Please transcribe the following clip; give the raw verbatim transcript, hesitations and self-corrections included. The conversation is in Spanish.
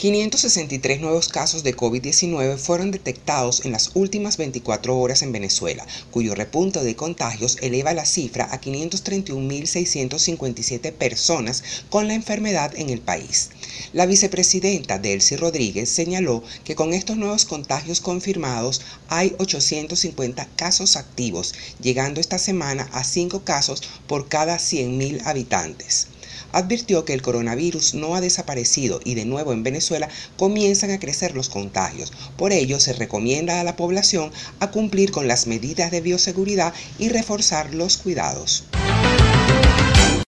quinientos sesenta y tres nuevos casos de COVID diecinueve fueron detectados en las últimas veinticuatro horas en Venezuela, cuyo repunte de contagios eleva la cifra a quinientos treinta y un mil seiscientos cincuenta y siete personas con la enfermedad en el país. La vicepresidenta Delcy Rodríguez señaló que con estos nuevos contagios confirmados hay ochocientos cincuenta casos activos, llegando esta semana a cinco casos por cada cien mil habitantes. Advirtió que el coronavirus no ha desaparecido y de nuevo en Venezuela comienzan a crecer los contagios. Por ello, se recomienda a la población a cumplir con las medidas de bioseguridad y reforzar los cuidados.